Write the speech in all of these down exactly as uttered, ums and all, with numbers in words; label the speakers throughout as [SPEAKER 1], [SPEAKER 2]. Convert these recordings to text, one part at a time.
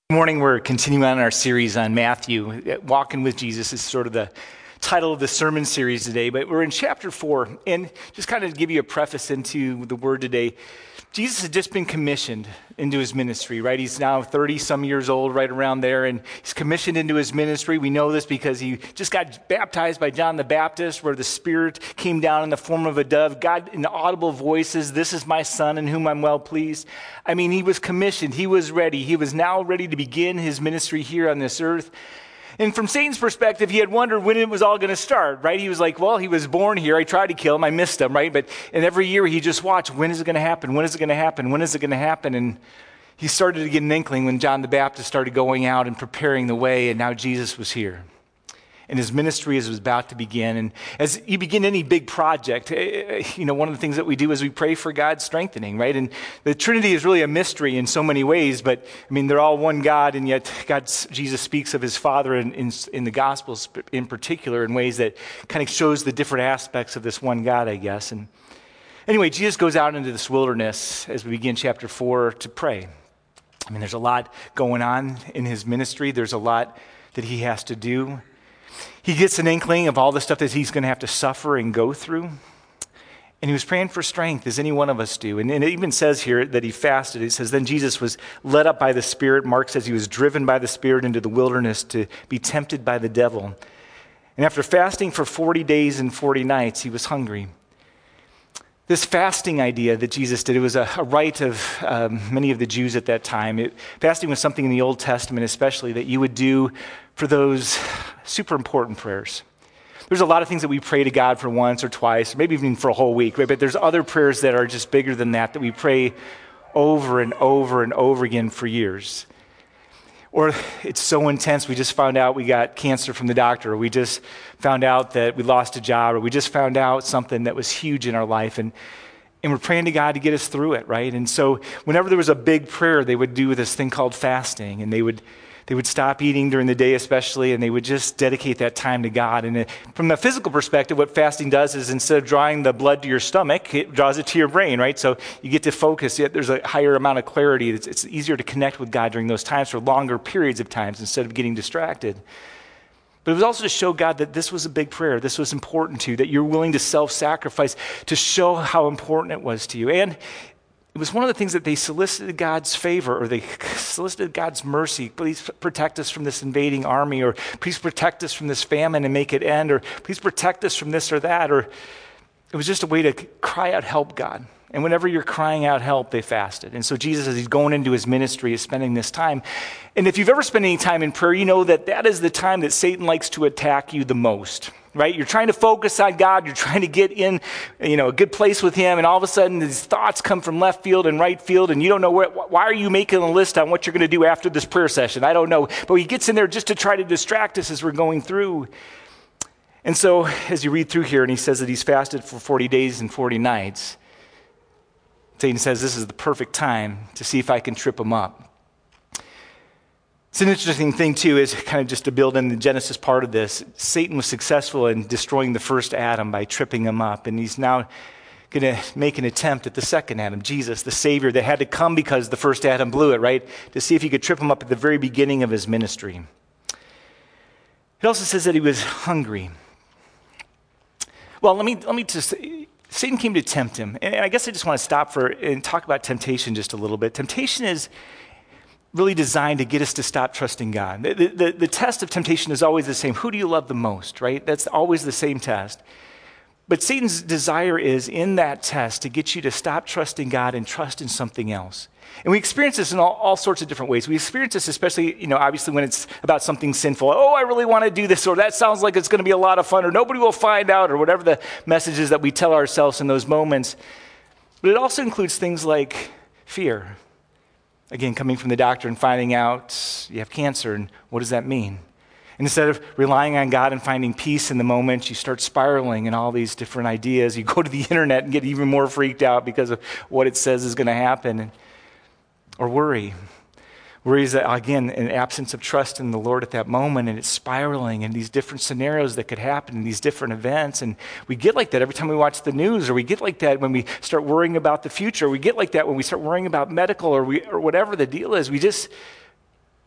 [SPEAKER 1] Good morning. We're continuing on our series on Matthew. Walking with Jesus is sort of the title of the sermon series today, but we're in chapter four. And just kind of to give you a preface into the word today, Jesus has just been commissioned into his ministry, right? He's now thirty some years old, right around there, and he's commissioned into his ministry. We know this because he just got baptized by John the Baptist, where the Spirit came down in the form of a dove. God, in audible voices, "This is my Son in whom I'm well pleased." I mean, he was commissioned. He was ready. He was now ready to begin his ministry here on this earth. And from Satan's perspective, he had wondered when it was all going to start, right? He was like, well, he was born here. I tried to kill him. I missed him, right? But and every year he just watched, when is it going to happen? When is it going to happen? When is it going to happen? And he started to get an inkling when John the Baptist started going out and preparing the way, and now Jesus was here. And his ministry is about to begin. And as you begin any big project, you know, one of the things that we do is we pray for God's strengthening, right? And the Trinity is really a mystery in so many ways, but I mean, they're all one God, and yet God, Jesus speaks of his Father in, in, in the Gospels in particular in ways that kind of shows the different aspects of this one God, I guess. And anyway, Jesus goes out into this wilderness as we begin chapter four to pray. I mean, there's a lot going on in his ministry. There's a lot that he has to do. He gets an inkling of all the stuff that he's going to have to suffer and go through. And he was praying for strength, as any one of us do. And, and it even says here that he fasted. It says, then Jesus was led up by the Spirit. Mark says he was driven by the Spirit into the wilderness to be tempted by the devil. And after fasting for forty days and forty nights, he was hungry. This fasting idea that Jesus did, it was a, a rite of um, many of the Jews at that time. It, fasting was something in the Old Testament especially that you would do for those super important prayers. There's a lot of things that we pray to God for once or twice, or maybe even for a whole week, right? But there's other prayers that are just bigger than that, that we pray over and over and over again for years. Or it's so intense, we just found out we got cancer from the doctor, or we just found out that we lost a job, or we just found out something that was huge in our life, and, and we're praying to God to get us through it, right? And so whenever there was a big prayer, they would do this thing called fasting, and they would They would stop eating during the day especially, and they would just dedicate that time to God. And it, from a physical perspective, what fasting does is instead of drawing the blood to your stomach, it draws it to your brain, right? So you get to focus. There's a higher amount of clarity. It's, it's easier to connect with God during those times for longer periods of times instead of getting distracted. But it was also to show God that this was a big prayer. This was important to you, that you're willing to self-sacrifice to show how important it was to you. And it was one of the things that they solicited God's favor, or they solicited God's mercy. Please protect us from this invading army, or please protect us from this famine and make it end, or please protect us from this or that. Or it was just a way to cry out, help, God. And whenever you're crying out help, they fasted. And so Jesus, as he's going into his ministry, is spending this time. And if you've ever spent any time in prayer, you know that that is the time that Satan likes to attack you the most, right? You're trying to focus on God. You're trying to get in, you know, a good place with him. And all of a sudden, these thoughts come from left field and right field. And you don't know, where, why are you making a list on what you're going to do after this prayer session? I don't know. But he gets in there just to try to distract us as we're going through. And so as you read through here, and he says that he's fasted for forty days and forty nights, Satan says this is the perfect time to see if I can trip him up. It's an interesting thing, too, is kind of just to build in the Genesis part of this. Satan was successful in destroying the first Adam by tripping him up, and he's now going to make an attempt at the second Adam, Jesus, the Savior that had to come because the first Adam blew it, right, to see if he could trip him up at the very beginning of his ministry. It also says that he was hungry. Well, let me let me just... Satan came to tempt him. And I guess I just want to stop for and talk about temptation just a little bit. Temptation is really designed to get us to stop trusting God. The, the, the test of temptation is always the same. Who do you love the most, right? That's always the same test. But Satan's desire is in that test to get you to stop trusting God and trust in something else. And we experience this in all, all sorts of different ways. We experience this especially, you know, obviously when it's about something sinful. Oh, I really want to do this, or that sounds like it's going to be a lot of fun, or nobody will find out, or whatever the message is that we tell ourselves in those moments. But it also includes things like fear. Again, coming from the doctor and finding out you have cancer, and what does that mean? And instead of relying on God and finding peace in the moment, you start spiraling in all these different ideas. You go to the internet and get even more freaked out because of what it says is going to happen. Or worry. Worry is, that, again, an absence of trust in the Lord at that moment, and it's spiraling in these different scenarios that could happen in these different events. And we get like that every time we watch the news, or we get like that when we start worrying about the future. We get like that when we start worrying about medical or we or whatever the deal is. We just...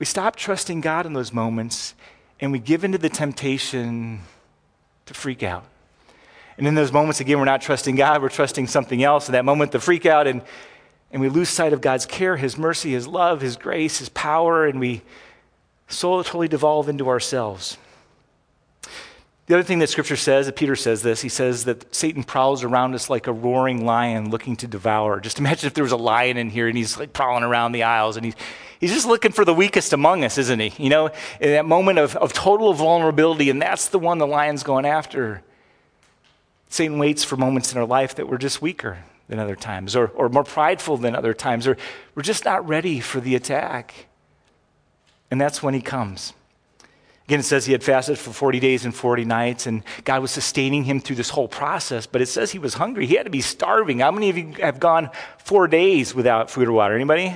[SPEAKER 1] We stop trusting God in those moments, and we give into the temptation to freak out. And in those moments, again, we're not trusting God, we're trusting something else. In that moment, the freak out, and, and we lose sight of God's care, his mercy, his love, his grace, his power, and we so totally devolve into ourselves. The other thing that Scripture says, that Peter says this, he says that Satan prowls around us like a roaring lion looking to devour. Just imagine if there was a lion in here and he's like prowling around the aisles and he's, he's just looking for the weakest among us, isn't he? You know, in that moment of, of total vulnerability, and that's the one the lion's going after. Satan waits for moments in our life that we're just weaker than other times, or, or more prideful than other times, or we're just not ready for the attack. And that's when he comes. Again, it says he had fasted for forty days and forty nights, and God was sustaining him through this whole process, but it says he was hungry. He had to be starving. How many of you have gone four days without food or water? Anybody?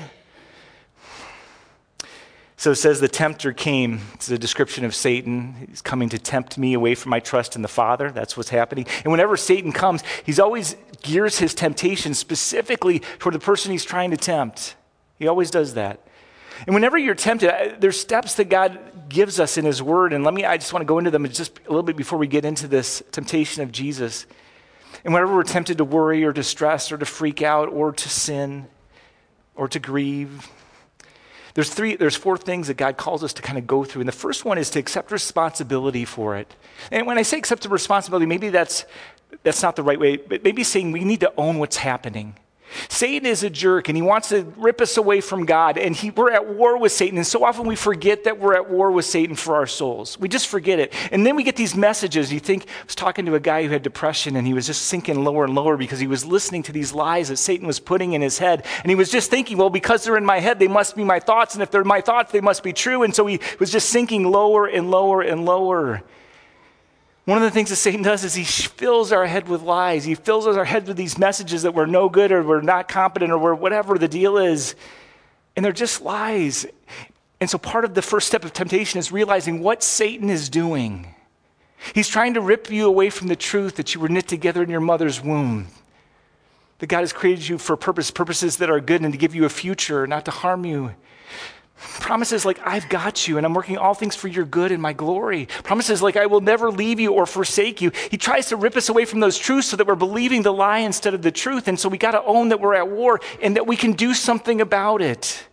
[SPEAKER 1] So it says the tempter came. It's a description of Satan. He's coming to tempt me away from my trust in the Father. That's what's happening. And whenever Satan comes, he's always gears his temptation specifically toward the person he's trying to tempt. He always does that. And whenever you're tempted, there's steps that God gives us in his word. And let me, I just want to go into them just a little bit before we get into this temptation of Jesus. And whenever we're tempted to worry or to stress or to freak out or to sin or to grieve, there's three, there's four things that God calls us to kind of go through. And the first one is to accept responsibility for it. And when I say accept the responsibility, maybe that's, that's not the right way, but maybe saying we need to own what's happening. Satan is a jerk, and he wants to rip us away from God, and he, we're at war with Satan, and so often we forget that we're at war with Satan for our souls. We just forget it. And then we get these messages. You think, I was talking to a guy who had depression, and he was just sinking lower and lower because he was listening to these lies that Satan was putting in his head, and he was just thinking, well, because they're in my head, they must be my thoughts, and if they're my thoughts, they must be true, and so he was just sinking lower and lower and lower. One of the things that Satan does is he fills our head with lies. He fills our head with these messages that we're no good or we're not competent or we're whatever the deal is. And they're just lies. And so part of the first step of temptation is realizing what Satan is doing. He's trying to rip you away from the truth that you were knit together in your mother's womb. That God has created you for purpose, purposes that are good and to give you a future, not to harm you. Promises like, I've got you and I'm working all things for your good and my glory. Promises like, I will never leave you or forsake you. He tries to rip us away from those truths so that we're believing the lie instead of the truth. And so we got to own that we're at war and that we can do something about it.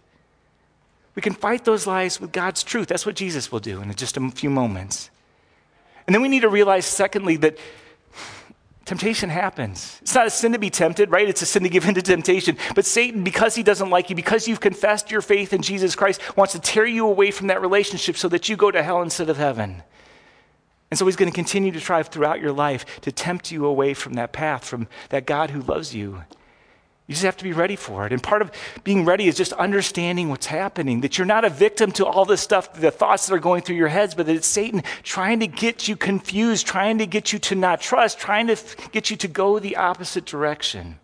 [SPEAKER 1] We can fight those lies with God's truth. That's what Jesus will do in just a few moments. And then we need to realize, secondly, that temptation happens. It's not a sin to be tempted, right? It's a sin to give in to temptation. But Satan, because he doesn't like you, because you've confessed your faith in Jesus Christ, wants to tear you away from that relationship so that you go to hell instead of heaven. And so he's going to continue to try throughout your life to tempt you away from that path, from that God who loves you. You just have to be ready for it. And part of being ready is just understanding what's happening, that you're not a victim to all this stuff, the thoughts that are going through your heads, but that it's Satan trying to get you confused, trying to get you to not trust, trying to f- get you to go the opposite direction.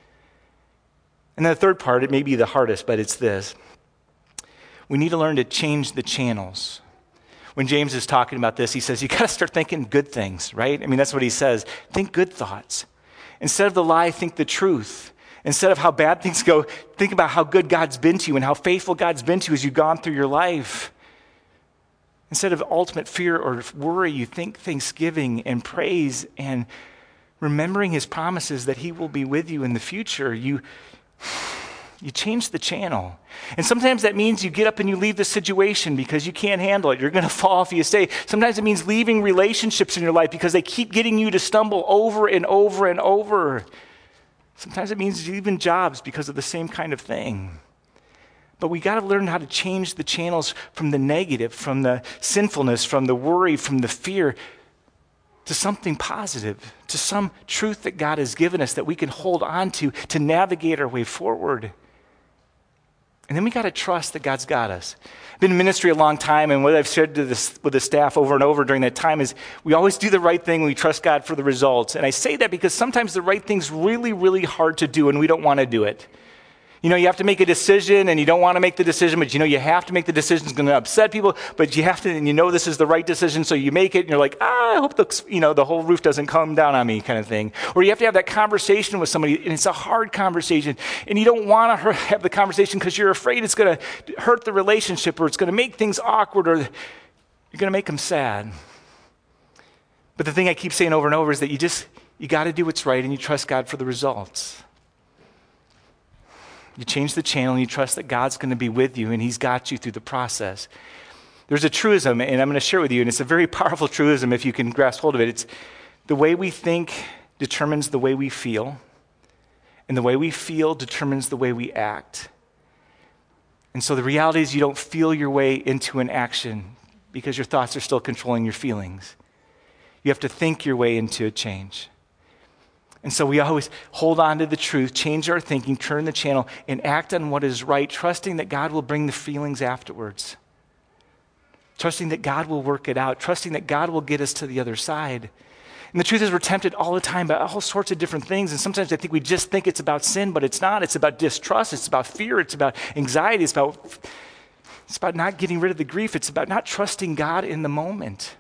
[SPEAKER 1] And then the third part, it may be the hardest, but it's this. We need to learn to change the channels. When James is talking about this, he says, you got to start thinking good things, right? I mean, that's what he says. Think good thoughts. Instead of the lie, think the truth. Instead of how bad things go, think about how good God's been to you and how faithful God's been to you as you've gone through your life. Instead of ultimate fear or worry, you think thanksgiving and praise and remembering his promises that he will be with you in the future. You, you change the channel. And sometimes that means you get up and you leave the situation because you can't handle it. You're going to fall if you stay. Sometimes it means leaving relationships in your life because they keep getting you to stumble over and over and over. Sometimes it means even jobs because of the same kind of thing. But we got to learn how to change the channels from the negative, from the sinfulness, from the worry, from the fear, to something positive, to some truth that God has given us that we can hold on to to navigate our way forward. And then we got to trust that God's got us. I've been in ministry a long time, and what I've shared to this, with the staff over and over during that time is we always do the right thing. We trust God for the results. And I say that because sometimes the right thing's really, really hard to do, and we don't want to do it. You know, you have to make a decision and you don't want to make the decision, but you know you have to make the decision. It's going to upset people, but you have to, and you know this is the right decision, so you make it and you're like, ah, I hope the, you know, the whole roof doesn't come down on me kind of thing. Or you have to have that conversation with somebody and it's a hard conversation and you don't want to have the conversation because you're afraid it's going to hurt the relationship or it's going to make things awkward or you're going to make them sad. But the thing I keep saying over and over is that you just, you got to do what's right and you trust God for the results. You change the channel and you trust that God's going to be with you and he's got you through the process. There's a truism, and I'm going to share it with you, and it's a very powerful truism if you can grasp hold of it. It's the way we think determines the way we feel, and the way we feel determines the way we act. And so the reality is you don't feel your way into an action because your thoughts are still controlling your feelings. You have to think your way into a change. And so we always hold on to the truth, change our thinking, turn the channel, and act on what is right, trusting that God will bring the feelings afterwards. Trusting that God will work it out, trusting that God will get us to the other side. And the truth is we're tempted all the time by all sorts of different things, and sometimes I think we just think it's about sin, but it's not. It's about distrust, it's about fear, it's about anxiety, it's about, it's about not getting rid of the grief, it's about not trusting God in the moment.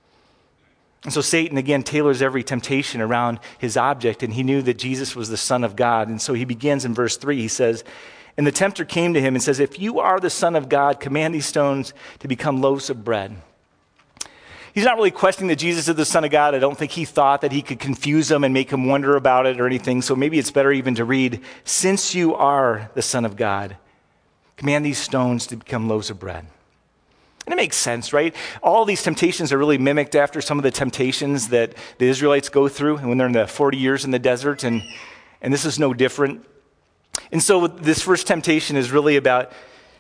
[SPEAKER 1] And so Satan, again, tailors every temptation around his object, and he knew that Jesus was the Son of God. And so he begins in verse three. He says, and the tempter came to him and says, if you are the Son of God, command these stones to become loaves of bread. He's not really questioning that Jesus is the Son of God. I don't think he thought that he could confuse him and make him wonder about it or anything. So maybe it's better even to read, since you are the Son of God, command these stones to become loaves of bread. And it makes sense, right? All these temptations are really mimicked after some of the temptations that the Israelites go through when they're in the forty years in the desert, and, and this is no different. And so this first temptation is really about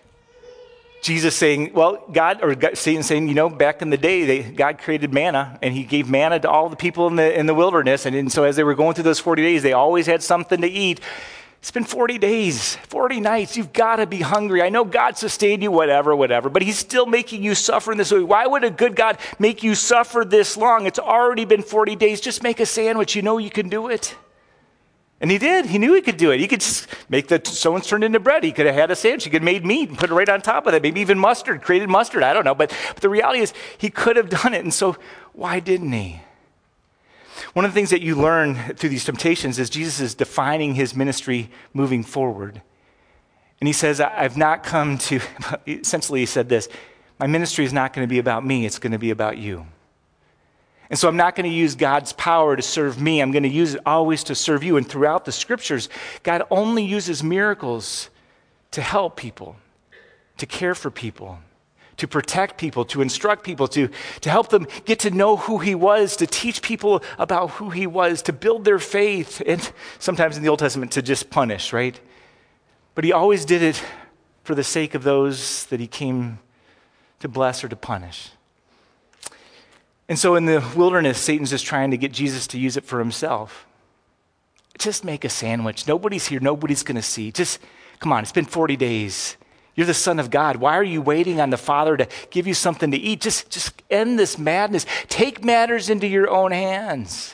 [SPEAKER 1] Jesus saying, well, God, or God, Satan saying, you know, back in the day, they, God created manna, and he gave manna to all the people in the, in the wilderness, and, and so as they were going through those forty days, they always had something to eat. It's been forty days, forty nights. You've got to be hungry. I know God sustained you, whatever, whatever, but he's still making you suffer in this way. Why would a good God make you suffer this long? It's already been forty days. Just make a sandwich. You know you can do it. And he did. He knew he could do it. He could just make the stones turn into bread. He could have had a sandwich. He could have made meat and put it right on top of it. Maybe even mustard, created mustard. I don't know. But, but the reality is he could have done it. And so why didn't he? One of the things that you learn through these temptations is Jesus is defining his ministry moving forward. And he says, I've not come to, essentially he said this, my ministry is not going to be about me, it's going to be about you. And so I'm not going to use God's power to serve me, I'm going to use it always to serve you. And throughout the scriptures, God only uses miracles to help people, to care for people, to protect people, to instruct people, to, to help them get to know who he was, to teach people about who he was, to build their faith, and sometimes in the Old Testament to just punish, right? But he always did it for the sake of those that he came to bless or to punish. And so in the wilderness, Satan's just trying to get Jesus to use it for himself. Just make a sandwich. Nobody's here. Nobody's going to see. Just, come on, it's been forty days. You're the Son of God. Why are you waiting on the Father to give you something to eat? Just, just end this madness. Take matters into your own hands.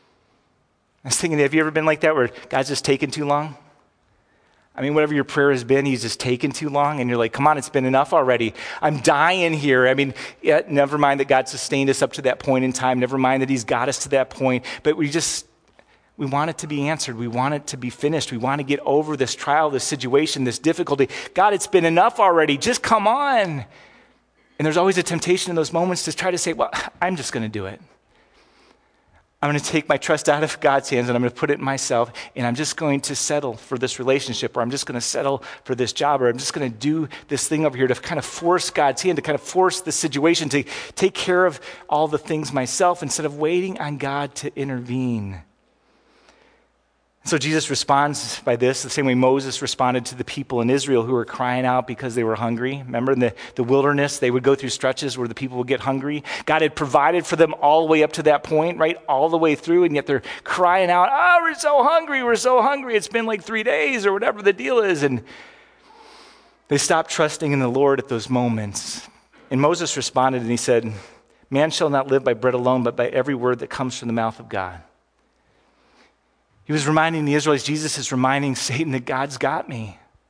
[SPEAKER 1] I was thinking, have you ever been like that where God's just taking too long? I mean, whatever your prayer has been, he's just taken too long, and you're like, come on, it's been enough already. I'm dying here. I mean, yeah, never mind that God sustained us up to that point in time. Never mind that he's got us to that point. But we just, we want it to be answered. We want it to be finished. We want to get over this trial, this situation, this difficulty. God, it's been enough already. Just come on. And there's always a temptation in those moments to try to say, well, I'm just going to do it. I'm going to take my trust out of God's hands and I'm going to put it in myself, and I'm just going to settle for this relationship, or I'm just going to settle for this job, or I'm just going to do this thing over here to kind of force God's hand, to kind of force the situation, to take care of all the things myself instead of waiting on God to intervene. So Jesus responds by this the same way Moses responded to the people in Israel who were crying out because they were hungry. Remember in the, the wilderness, they would go through stretches where the people would get hungry. God had provided for them all the way up to that point, right? All the way through, and yet they're crying out, oh, we're so hungry, we're so hungry. It's been like three days or whatever the deal is. And they stopped trusting in the Lord at those moments. And Moses responded and he said, man shall not live by bread alone, but by every word that comes from the mouth of God. He was reminding the Israelites, Jesus is reminding Satan that God's got me.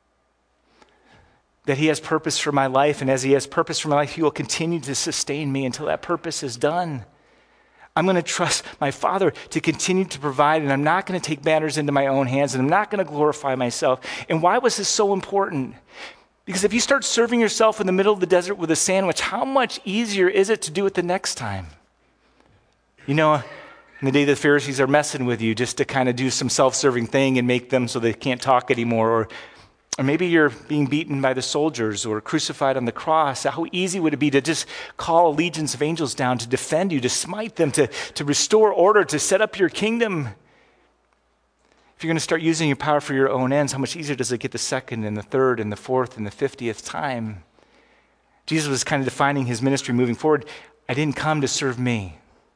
[SPEAKER 1] that he has purpose for my life, and as he has purpose for my life, he will continue to sustain me until that purpose is done. I'm going to trust my Father to continue to provide, and I'm not going to take matters into my own hands, and I'm not going to glorify myself. And why was this so important? Because if you start serving yourself in the middle of the desert with a sandwich, how much easier is it to do it the next time? You know, in the day the Pharisees are messing with you just to kind of do some self-serving thing and make them so they can't talk anymore, or Or maybe you're being beaten by the soldiers or crucified on the cross. How easy would it be to just call legions of angels down to defend you, to smite them, to, to restore order, to set up your kingdom? If you're going to start using your power for your own ends, how much easier does it get the second and the third and the fourth and the fiftieth time? Jesus was kind of defining his ministry moving forward. I didn't come to serve me.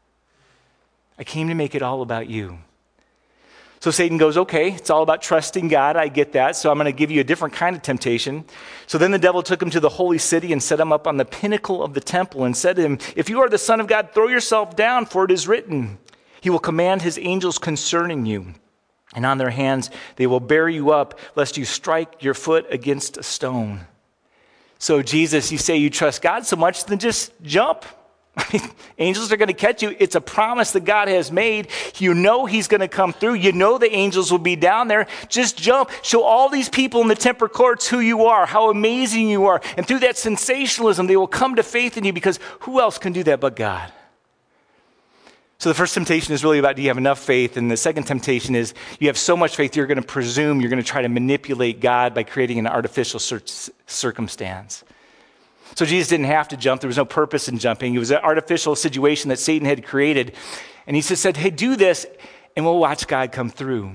[SPEAKER 1] I came to make it all about you. So Satan goes, okay, it's all about trusting God. I get that. So I'm going to give you a different kind of temptation. So then the devil took him to the holy city and set him up on the pinnacle of the temple and said to him, if you are the Son of God, throw yourself down, for it is written, he will command his angels concerning you. And on their hands they will bear you up, lest you strike your foot against a stone. So Jesus, you say you trust God so much, then just jump. I mean, angels are going to catch you. It's a promise that God has made. You know he's going to come through. You know the angels will be down there. Just jump. Show all these people in the temple courts who you are, how amazing you are. And through that sensationalism, they will come to faith in you, because who else can do that but God? So the first temptation is really about, do you have enough faith? And the second temptation is, you have so much faith, you're going to presume, you're going to try to manipulate God by creating an artificial cir- circumstance. So Jesus didn't have to jump. There was no purpose in jumping. It was an artificial situation that Satan had created. And he just said, hey, do this, and we'll watch God come through.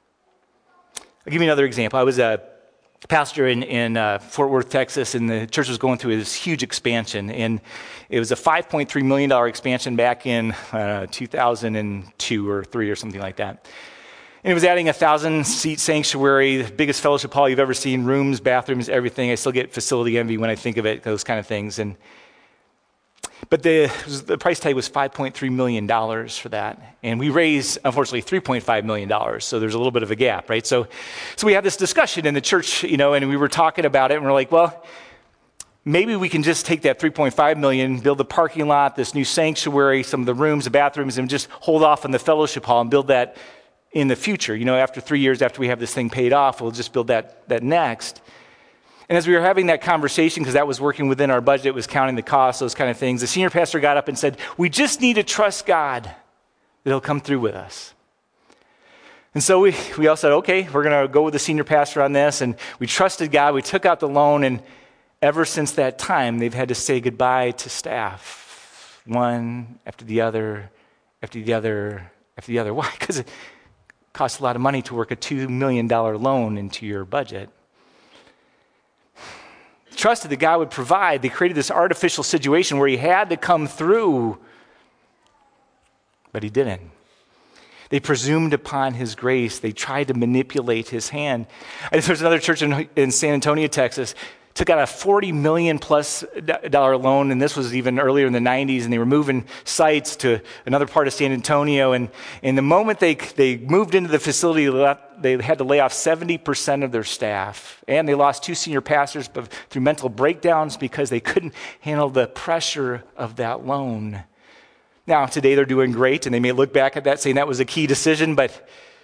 [SPEAKER 1] I'll give you another example. I was a pastor in, in uh, Fort Worth, Texas, and the church was going through this huge expansion. And it was a five point three million dollars expansion back in uh, two thousand two or three or something like that. And it was adding a thousand-seat sanctuary, the biggest fellowship hall you've ever seen, rooms, bathrooms, everything. I still get facility envy when I think of it, those kind of things. And But the, the price tag was five point three million dollars for that. And we raised, unfortunately, three point five million dollars. So there's a little bit of a gap, right? So, so we had this discussion in the church, you know, and we were talking about it, and we're like, well, maybe we can just take that three point five million dollars, build the parking lot, this new sanctuary, some of the rooms, the bathrooms, and just hold off on the fellowship hall and build that in the future. You know, after three years after we have this thing paid off, we'll just build that, that next. And as we were having that conversation, because that was working within our budget, it was counting the costs, those kind of things, the senior pastor got up and said, we just need to trust God that he'll come through with us. And so we, we all said, okay, we're going to go with the senior pastor on this. And we trusted God. We took out the loan. And ever since that time, they've had to say goodbye to staff, one after the other, after the other, after the other. Why? Because it costs a lot of money to work a two million dollars loan into your budget. Trusted that God would provide. They created this artificial situation where he had to come through, but he didn't. They presumed upon his grace. They tried to manipulate his hand. There's another church in, in San Antonio, Texas, took out a forty million plus dollar loan, and this was even earlier in the nineties, and they were moving sites to another part of San Antonio, and, and the moment they they moved into the facility, they had to lay off seventy percent of their staff, and they lost two senior pastors through mental breakdowns because they couldn't handle the pressure of that loan. Now, today they're doing great, and they may look back at that saying that was a key decision, but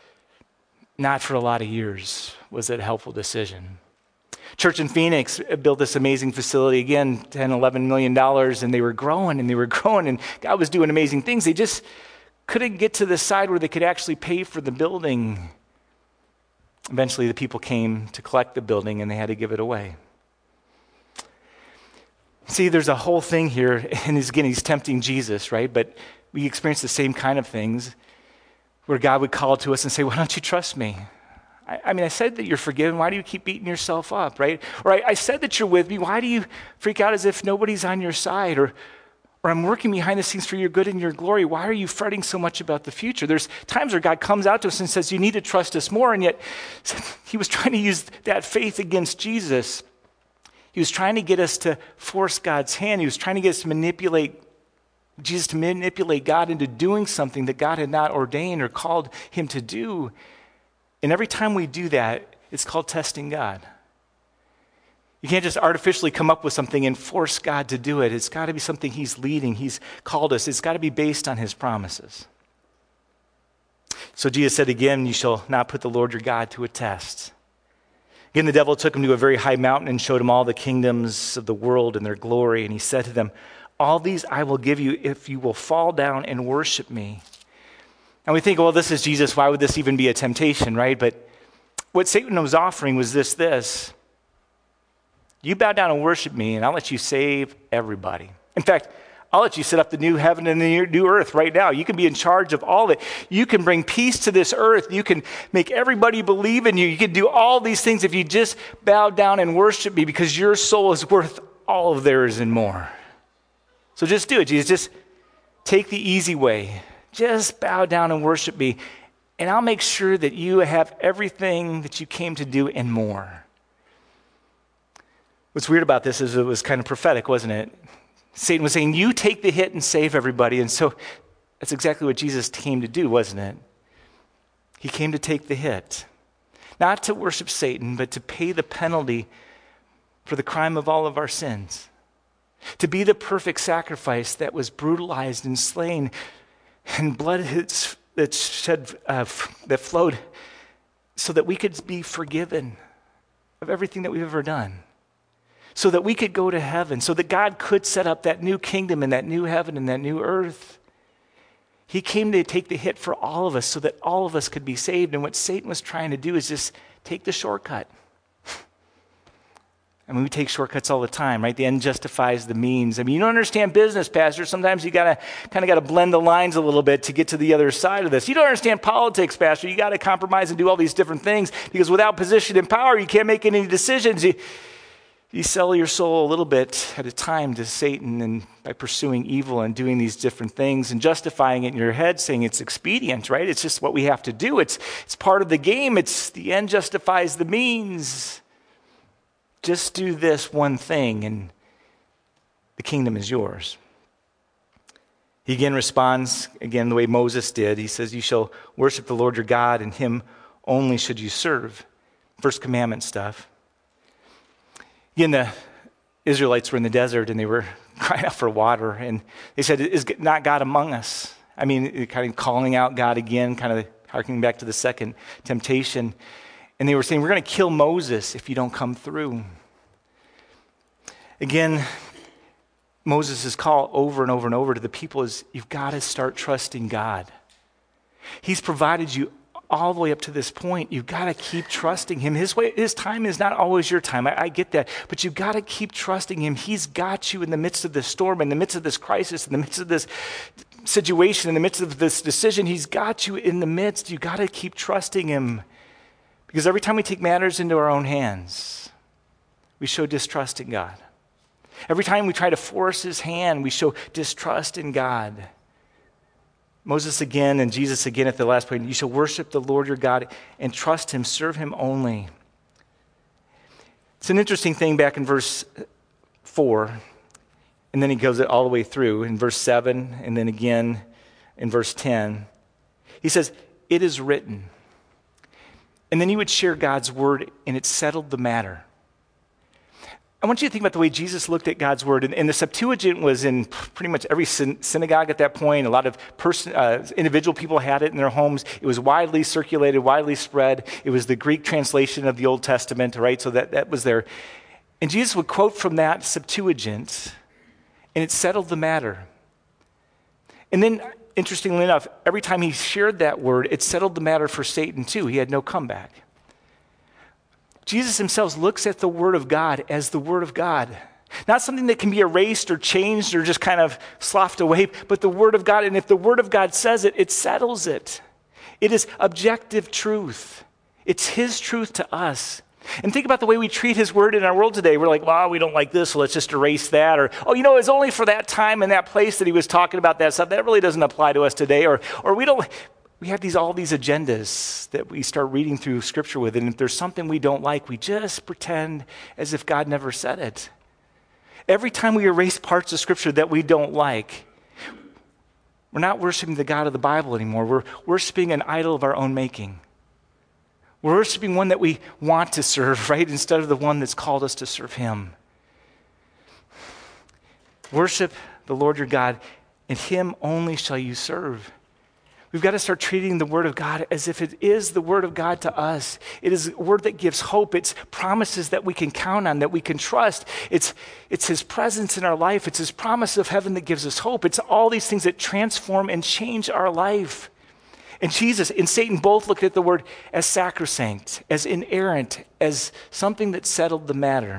[SPEAKER 1] not for a lot of years was it a helpful decision. Church in Phoenix built this amazing facility, again, ten, eleven million dollars, and they were growing and they were growing, and God was doing amazing things. They just couldn't get to the side where they could actually pay for the building. Eventually, the people came to collect the building, and they had to give it away. See, there's a whole thing here, and again, he's tempting Jesus, right? But we experience the same kind of things where God would call to us and say, why don't you trust me? I mean, I said that you're forgiven. Why do you keep beating yourself up, right? Or I, I said that you're with me. Why do you freak out as if nobody's on your side? Or, or I'm working behind the scenes for your good and your glory. Why are you fretting so much about the future? There's times where God comes out to us and says, you need to trust us more. And yet he was trying to use that faith against Jesus. He was trying to get us to force God's hand. He was trying to get us to manipulate Jesus, to manipulate God into doing something that God had not ordained or called him to do. And every time we do that, it's called testing God. You can't just artificially come up with something and force God to do it. It's got to be something he's leading. He's called us. It's got to be based on his promises. So Jesus said again, you shall not put the Lord your God to a test. Again, the devil took him to a very high mountain and showed him all the kingdoms of the world and their glory. And he said to them, all these I will give you if you will fall down and worship me. And we think, well, this is Jesus. Why would this even be a temptation, right? But what Satan was offering was this, this. You bow down and worship me, and I'll let you save everybody. In fact, I'll let you set up the new heaven and the new earth right now. You can be in charge of all of it. You can bring peace to this earth. You can make everybody believe in you. You can do all these things if you just bow down and worship me, because your soul is worth all of theirs and more. So just do it, Jesus. Just take the easy way. Just bow down and worship me, and I'll make sure that you have everything that you came to do and more. What's weird about this is it was kind of prophetic, wasn't it? Satan was saying, you take the hit and save everybody. And so that's exactly what Jesus came to do, wasn't it? He came to take the hit. Not to worship Satan, but to pay the penalty for the crime of all of our sins. To be the perfect sacrifice that was brutalized and slain, and blood that shed, uh, that flowed, so that we could be forgiven of everything that we've ever done. So that we could go to heaven, so that God could set up that new kingdom and that new heaven and that new earth. He came to take the hit for all of us so that all of us could be saved. And what Satan was trying to do is just take the shortcut. I mean, we take shortcuts all the time, right? The end justifies the means. I mean, you don't understand business, Pastor. Sometimes you gotta kind of got to blend the lines a little bit to get to the other side of this. You don't understand politics, Pastor. You got to compromise and do all these different things, because without position and power, you can't make any decisions. You, You sell your soul a little bit at a time to Satan, and by pursuing evil and doing these different things and justifying it in your head, saying it's expedient, right? It's just what we have to do. It's, it's part of the game. It's the end justifies the means. Just do this one thing and the kingdom is yours. He again responds, again, the way Moses did. He says, you shall worship the Lord your God, and him only should you serve. First commandment stuff. Again, the Israelites were in the desert and they were crying out for water. And they said, is not God among us? I mean, kind of calling out God again, kind of harkening back to the second temptation. And they were saying, we're going to kill Moses if you don't come through. Again, Moses' call over and over and over to the people is, you've got to start trusting God. He's provided you all the way up to this point. You've got to keep trusting him. His way, his time is not always your time. I, I get that. But you've got to keep trusting him. He's got you in the midst of this storm, in the midst of this crisis, in the midst of this situation, in the midst of this decision. He's got you in the midst. You've got to keep trusting him. Because every time we take matters into our own hands, we show distrust in God. Every time we try to force his hand, we show distrust in God. Moses again and Jesus again at the last point, you shall worship the Lord your God and trust him, serve him only. It's an interesting thing back in verse four, and then he goes it all the way through in verse seven, and then again in verse ten. He says, it is written. And then he would share God's word, and it settled the matter. I want you to think about the way Jesus looked at God's word. And, and the Septuagint was in pretty much every syn- synagogue at that point. A lot of person, uh, individual people had it in their homes. It was widely circulated, widely spread. It was the Greek translation of the Old Testament, right? So that, that was there. And Jesus would quote from that Septuagint, and it settled the matter. And then, interestingly enough, every time he shared that word, it settled the matter for Satan too. He had no comeback. Jesus himself looks at the word of God as the word of God. Not something that can be erased or changed or just kind of sloughed away, but the word of God. And if the word of God says it, it settles it. It is objective truth. It's his truth to us. And think about the way we treat his word in our world today. We're like, well, we don't like this, so let's just erase that. Or, oh, you know, it's only for that time and that place that he was talking about that stuff. That really doesn't apply to us today. Or, or we don't... We have these all these agendas that we start reading through Scripture with, and if there's something we don't like, we just pretend as if God never said it. Every time we erase parts of Scripture that we don't like, we're not worshiping the God of the Bible anymore. We're worshiping an idol of our own making. We're worshiping one that we want to serve, right? Instead of the one that's called us to serve him. Worship the Lord your God, and him only shall you serve. We've got to start treating the word of God as if it is the word of God to us. It is a word that gives hope. It's promises that we can count on, that we can trust. It's, it's his presence in our life. It's his promise of heaven that gives us hope. It's all these things that transform and change our life. And Jesus and Satan both looked at the word as sacrosanct, as inerrant, as something that settled the matter.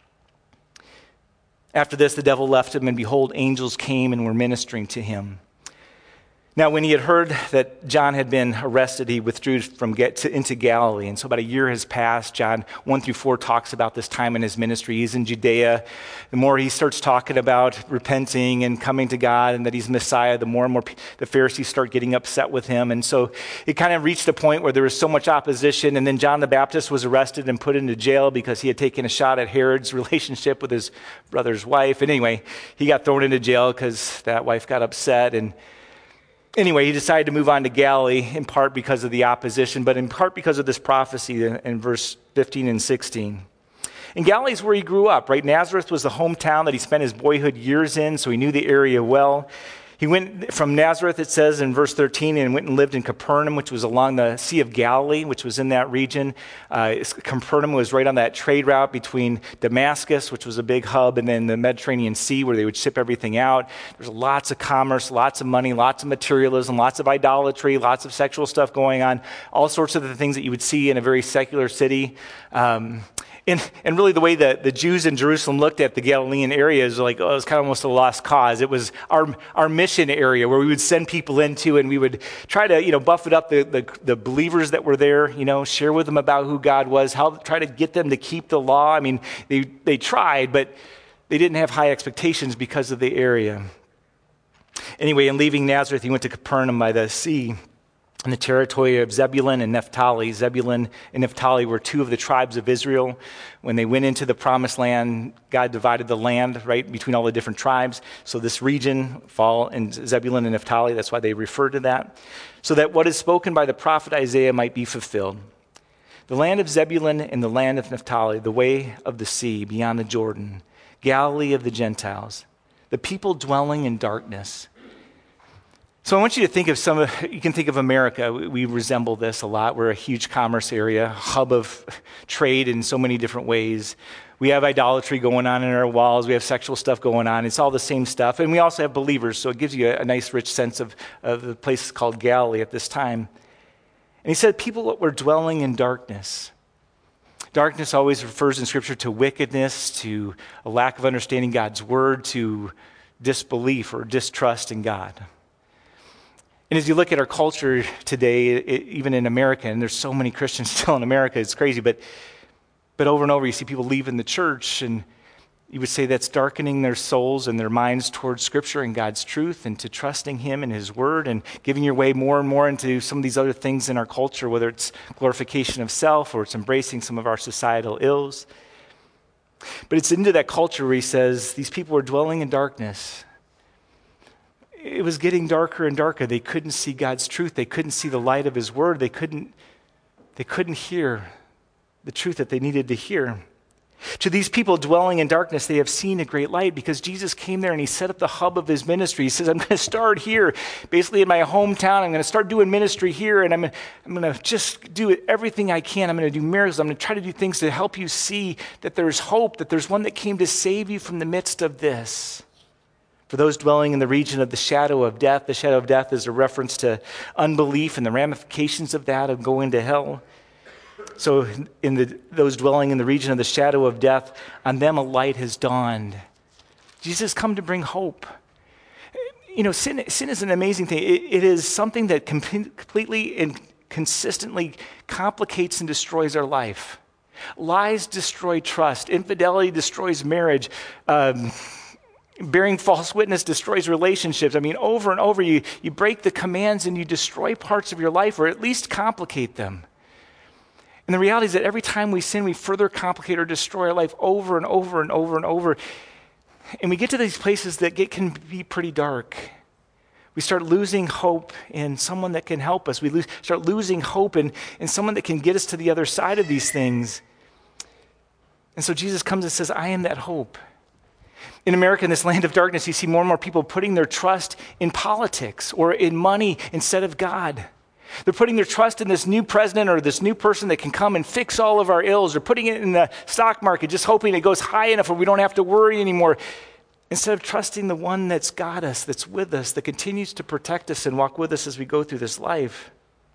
[SPEAKER 1] After this, the devil left him, and behold, angels came and were ministering to him. Now, when he had heard that John had been arrested, he withdrew from get to, into Galilee. And so about a year has passed. John one through four talks about this time in his ministry. He's in Judea. The more he starts talking about repenting and coming to God and that he's Messiah, the more and more pe- the Pharisees start getting upset with him. And so it kind of reached a point where there was so much opposition. And then John the Baptist was arrested and put into jail because he had taken a shot at Herod's relationship with his brother's wife. And anyway, he got thrown into jail because that wife got upset. And Anyway, he decided to move on to Galilee, in part because of the opposition, but in part because of this prophecy in, in verse fifteen and sixteen. And Galilee is where he grew up, right? Nazareth was the hometown that he spent his boyhood years in, so he knew the area well. He went from Nazareth, it says in verse thirteen, and went and lived in Capernaum, which was along the Sea of Galilee, which was in that region. Uh, Capernaum was right on that trade route between Damascus, which was a big hub, and then the Mediterranean Sea, where they would ship everything out. There's lots of commerce, lots of money, lots of materialism, lots of idolatry, lots of sexual stuff going on, all sorts of the things that you would see in a very secular city. Um, And, and really the way that the Jews in Jerusalem looked at the Galilean area is like, oh, it was kind of almost a lost cause. It was our our mission area where we would send people into, and we would try to, you know, buffet up the, the, the believers that were there, you know, share with them about who God was, how try to get them to keep the law. I mean, they, they tried, but they didn't have high expectations because of the area. Anyway, in leaving Nazareth, he went to Capernaum by the sea, in the territory of Zebulun and Naphtali. Zebulun and Naphtali were two of the tribes of Israel. When they went into the promised land, God divided the land, right, between all the different tribes. So this region fall in Zebulun and Naphtali. That's why they refer to that. So that what is spoken by the prophet Isaiah might be fulfilled. The land of Zebulun and the land of Naphtali, the way of the sea beyond the Jordan, Galilee of the Gentiles, the people dwelling in darkness. So I want you to think of some of, you can think of America. We resemble this a lot. We're a huge commerce area, hub of trade in so many different ways. We have idolatry going on in our walls. We have sexual stuff going on. It's all the same stuff. And we also have believers, so it gives you a, a nice, rich sense of, of the place called Galilee at this time. And he said people were dwelling in darkness. Darkness always refers in Scripture to wickedness, to a lack of understanding God's word, to disbelief or distrust in God. And as you look at our culture today, it, even in America, and there's so many Christians still in America, it's crazy, but but over and over you see people leaving the church, and you would say that's darkening their souls and their minds towards Scripture and God's truth and to trusting Him and His Word and giving your way more and more into some of these other things in our culture, whether it's glorification of self or it's embracing some of our societal ills. But it's into that culture where he says these people are dwelling in darkness. It was getting darker and darker. They couldn't see God's truth. They couldn't see the light of His Word. They couldn't, they couldn't hear the truth that they needed to hear. To these people dwelling in darkness, they have seen a great light because Jesus came there and He set up the hub of His ministry. He says, I'm going to start here, basically in my hometown. I'm going to start doing ministry here, and I'm, I'm going to just do everything I can. I'm going to do miracles. I'm going to try to do things to help you see that there's hope, that there's one that came to save you from the midst of this. For those dwelling in the region of the shadow of death, the shadow of death is a reference to unbelief and the ramifications of that, of going to hell. So in the, those dwelling in the region of the shadow of death, on them a light has dawned. Jesus has come to bring hope. You know, sin, sin is an amazing thing. It, it is something that com- completely and consistently complicates and destroys our life. Lies destroy trust. Infidelity destroys marriage. Um, bearing false witness destroys relationships. I mean, over and over, you, you break the commands and you destroy parts of your life, or at least complicate them. And the reality is that every time we sin, we further complicate or destroy our life over and over and over and over. And we get to these places that get, can be pretty dark, We start losing hope in someone that can help us. We lose, start losing hope in, in someone that can get us to the other side of these things. And so Jesus comes and says, I am that hope. In America, in this land of darkness, you see more and more people putting their trust in politics or in money instead of God. They're putting their trust in this new president or this new person that can come and fix all of our ills. They're putting it in the stock market, just hoping it goes high enough where we don't have to worry anymore. Instead of trusting the one that's got us, that's with us, that continues to protect us and walk with us as we go through this life.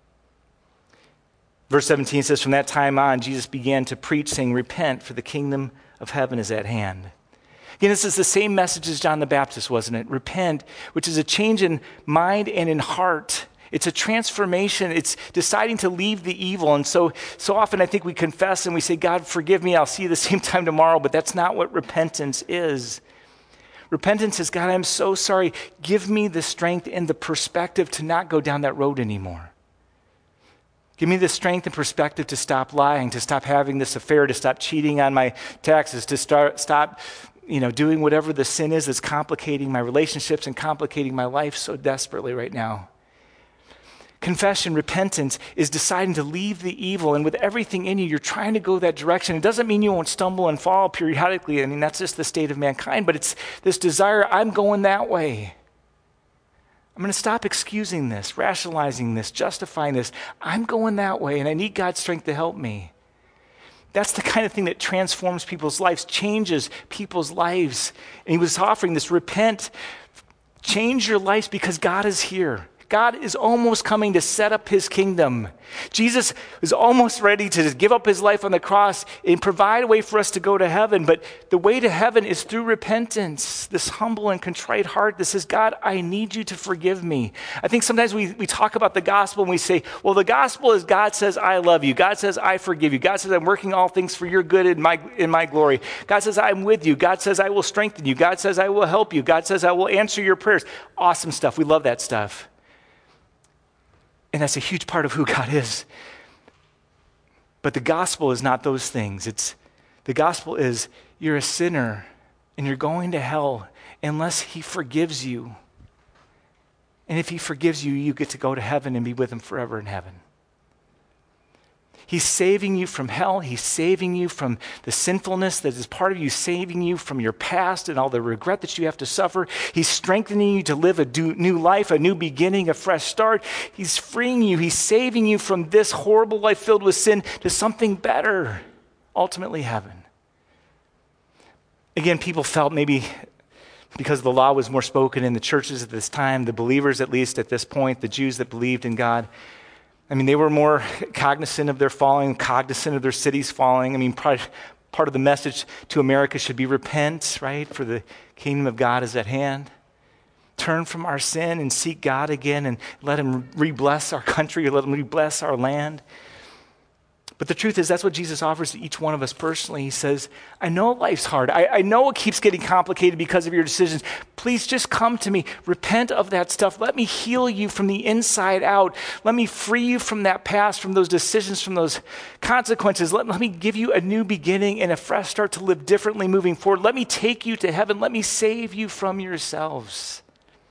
[SPEAKER 1] Verse seventeen says, from that time on, Jesus began to preach, saying, repent, for the kingdom of heaven is at hand. Again, this is the same message as John the Baptist, wasn't it? Repent, which is a change in mind and in heart. It's a transformation. It's deciding to leave the evil. And so, so often I think we confess and we say, God, forgive me. I'll see you the same time tomorrow. But that's not what repentance is. Repentance is, God, I'm so sorry. Give me the strength and the perspective to not go down that road anymore. Give me the strength and perspective to stop lying, to stop having this affair, to stop cheating on my taxes, to start, stop you know, doing whatever the sin is that's complicating my relationships and complicating my life so desperately right now. Confession, repentance, is deciding to leave the evil, and with everything in you, you're trying to go that direction. It doesn't mean you won't stumble and fall periodically. I mean, that's just the state of mankind, but it's this desire, I'm going that way. I'm going to stop excusing this, rationalizing this, justifying this. I'm going that way, and I need God's strength to help me. That's the kind of thing that transforms people's lives, changes people's lives. And he was offering this, repent, change your lives because God is here. God is almost coming to set up his kingdom. Jesus is almost ready to give up his life on the cross and provide a way for us to go to heaven. But the way to heaven is through repentance, this humble and contrite heart that says, God, I need you to forgive me. I think sometimes we, we talk about the gospel and we say, well, the gospel is God says, I love you. God says, I forgive you. God says, I'm working all things for your good in my, in my glory. God says, I'm with you. God says, I will strengthen you. God says, I will help you. God says, I will answer your prayers. Awesome stuff. We love that stuff. And that's a huge part of who God is. But the gospel is not those things. It's the gospel is you're a sinner and you're going to hell unless he forgives you. And if he forgives you, you get to go to heaven and be with him forever in heaven. He's saving you from hell. He's saving you from the sinfulness that is part of you, saving you from your past and all the regret that you have to suffer. He's strengthening you to live a new life, a new beginning, a fresh start. He's freeing you. He's saving you from this horrible life filled with sin to something better, ultimately heaven. Again, people felt maybe because the law was more spoken in the churches at this time, the believers at least at this point, the Jews that believed in God, I mean, they were more cognizant of their falling, cognizant of their cities falling. I mean, part, part of the message to America should be repent, right? For the kingdom of God is at hand. Turn from our sin and seek God again and let him re-bless our country, let him re-bless our land. But the truth is, that's what Jesus offers to each one of us personally. He says, I know life's hard. I, I know it keeps getting complicated because of your decisions. Please just come to me. Repent of that stuff. Let me heal you from the inside out. Let me free you from that past, from those decisions, from those consequences. Let, let me give you a new beginning and a fresh start to live differently moving forward. Let me take you to heaven. Let me save you from yourselves.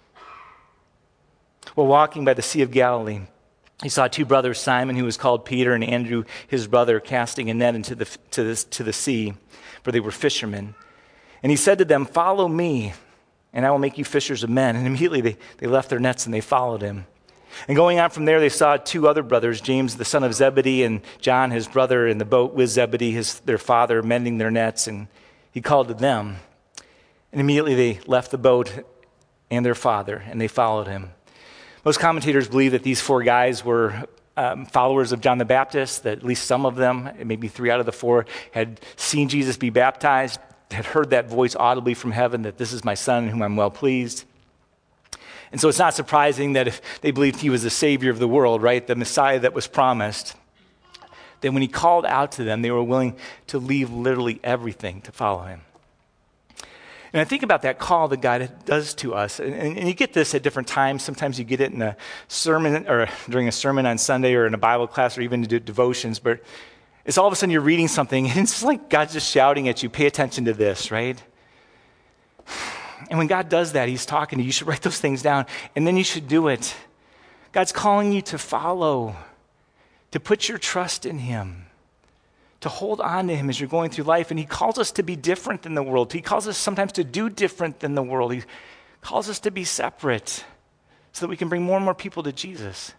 [SPEAKER 1] While walking by the Sea of Galilee, he saw two brothers, Simon, who was called Peter, and Andrew, his brother, casting a net into the, to, the, to the sea, for they were fishermen. And he said to them, follow me, and I will make you fishers of men. And immediately they, they left their nets and they followed him. And going on from there, they saw two other brothers, James, the son of Zebedee, and John, his brother, in the boat with Zebedee, his, their father, mending their nets. And he called to them. And immediately they left the boat and their father, and they followed him. Most commentators believe that these four guys were um, followers of John the Baptist, that at least some of them, maybe three out of the four, had seen Jesus be baptized, had heard that voice audibly from heaven that this is my son in whom I'm well pleased. And so it's not surprising that if they believed he was the Savior of the world, right, the Messiah that was promised, then when he called out to them, they were willing to leave literally everything to follow him. And I think about that call that God does to us. And, and, and you get this at different times. Sometimes you get it in a sermon or during a sermon on Sunday or in a Bible class or even to devotions. But it's all of a sudden you're reading something and it's like God's just shouting at you, pay attention to this, right? And when God does that, he's talking to you. You should write those things down, and then you should do it. God's calling you to follow, to put your trust in him, to hold on to him as you're going through life. And he calls us to be different than the world. He calls us sometimes to do different than the world. He calls us to be separate so that we can bring more and more people to Jesus.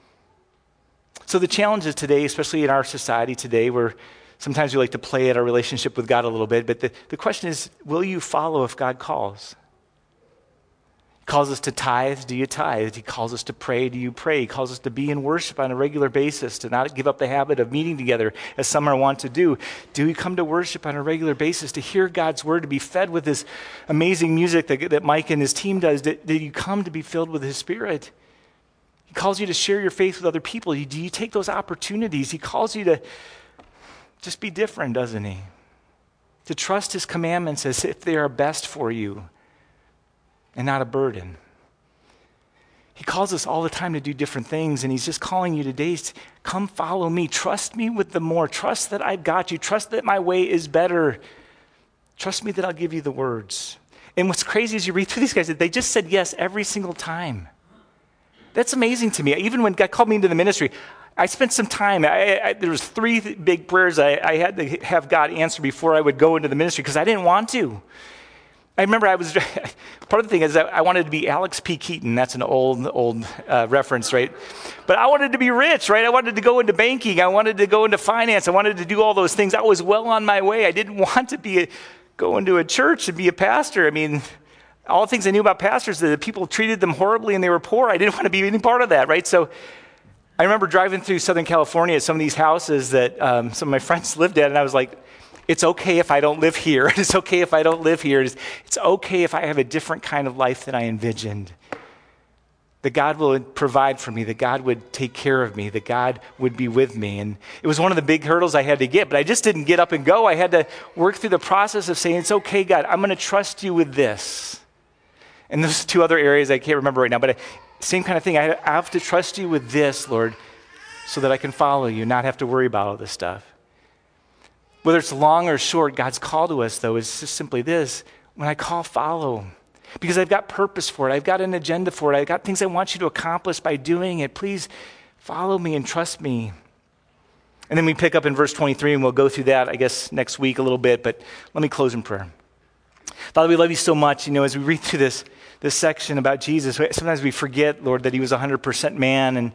[SPEAKER 1] So the challenge is today, especially in our society today, where sometimes we like to play at our relationship with God a little bit, but the, the question is, will you follow if God calls? He calls us to tithe, do you tithe? He calls us to pray, do you pray? He calls us to be in worship on a regular basis, to not give up the habit of meeting together as some are wont to do. Do you come to worship on a regular basis, to hear God's word, to be fed with this amazing music that, that Mike and his team does? Did, did you come to be filled with his Spirit? He calls you to share your faith with other people. Do you take those opportunities? He calls you to just be different, doesn't he? To trust his commandments as if they are best for you and not a burden. He calls us all the time to do different things, and he's just calling you today to come follow me. Trust me with the more. Trust that I've got you. Trust that my way is better. Trust me that I'll give you the words. And what's crazy is you read through these guys, they just said yes every single time. That's amazing to me. Even when God called me into the ministry, I spent some time. I, I, there was three big prayers I, I had to have God answer before I would go into the ministry because I didn't want to. I remember I was, part of the thing is that I wanted to be Alex P. Keaton. That's an old, old uh, reference, right? But I wanted to be rich, right? I wanted to go into banking. I wanted to go into finance. I wanted to do all those things. I was well on my way. I didn't want to be a, go into a church and be a pastor. I mean, all the things I knew about pastors, that people treated them horribly and they were poor. I didn't want to be any part of that, right? So I remember driving through Southern California at some of these houses that um, some of my friends lived at, and I was like, it's okay if I don't live here. It's okay if I don't live here. It's, it's okay if I have a different kind of life than I envisioned. That God will provide for me, that God would take care of me, that God would be with me. And it was one of the big hurdles I had to get, but I just didn't get up and go. I had to work through the process of saying, it's okay, God, I'm going to trust you with this. And those two other areas I can't remember right now, but I, same kind of thing. I have to trust you with this, Lord, so that I can follow you, not have to worry about all this stuff. Whether it's long or short, God's call to us, though, is just simply this. When I call, follow. Because I've got purpose for it. I've got an agenda for it. I've got things I want you to accomplish by doing it. Please follow me and trust me. And then we pick up in verse twenty-three, and we'll go through that, I guess, next week a little bit. But let me close in prayer. Father, we love you so much. You know, as we read through this, this section about Jesus, sometimes we forget, Lord, that he was one hundred percent man. And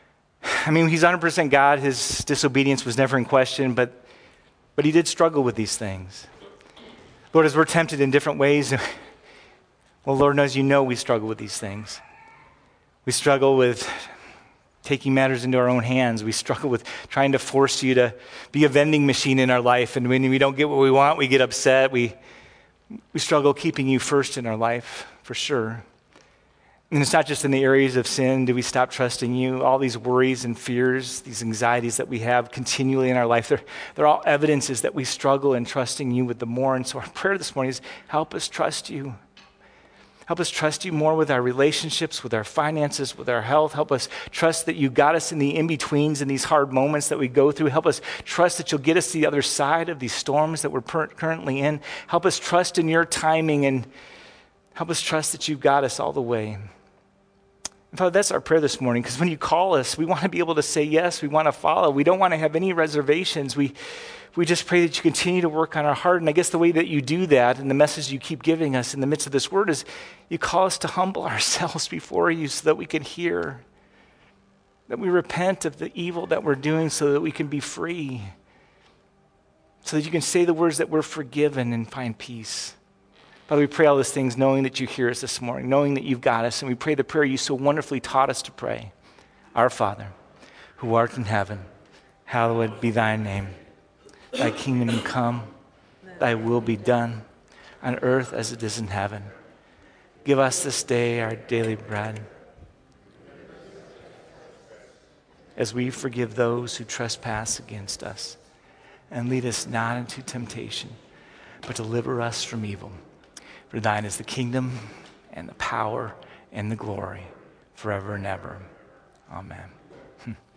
[SPEAKER 1] I mean, he's one hundred percent God. His disobedience was never in question, but But he did struggle with these things. Lord, as we're tempted in different ways, well, Lord knows you know we struggle with these things. We struggle with taking matters into our own hands. We struggle with trying to force you to be a vending machine in our life. And when we don't get what we want, we get upset. We, we struggle keeping you first in our life, for sure. And it's not just in the areas of sin do we stop trusting you. All these worries and fears, these anxieties that we have continually in our life, they're, they're all evidences that we struggle in trusting you with the more. And so our prayer this morning is help us trust you. Help us trust you more with our relationships, with our finances, with our health. Help us trust that you got us in the in-betweens in these hard moments that we go through. Help us trust that you'll get us to the other side of these storms that we're per- currently in. Help us trust in your timing, and help us trust that you've got us all the way. And Father, that's our prayer this morning, because when you call us, we want to be able to say yes. We want to follow. We don't want to have any reservations. We we just pray that you continue to work on our heart. And I guess the way that you do that, and the message you keep giving us in the midst of this word, is you call us to humble ourselves before you so that we can hear, that we repent of the evil that we're doing so that we can be free, so that you can say the words that we're forgiven and find peace. Father, we pray all these things knowing that you hear us this morning, knowing that you've got us, and we pray the prayer you so wonderfully taught us to pray. Our Father, who art in heaven, hallowed be thy name. Thy kingdom come, thy will be done, on earth as it is in heaven. Give us this day our daily bread, as we forgive those who trespass against us. And lead us not into temptation, but deliver us from evil. For thine is the kingdom and the power and the glory forever and ever. Amen.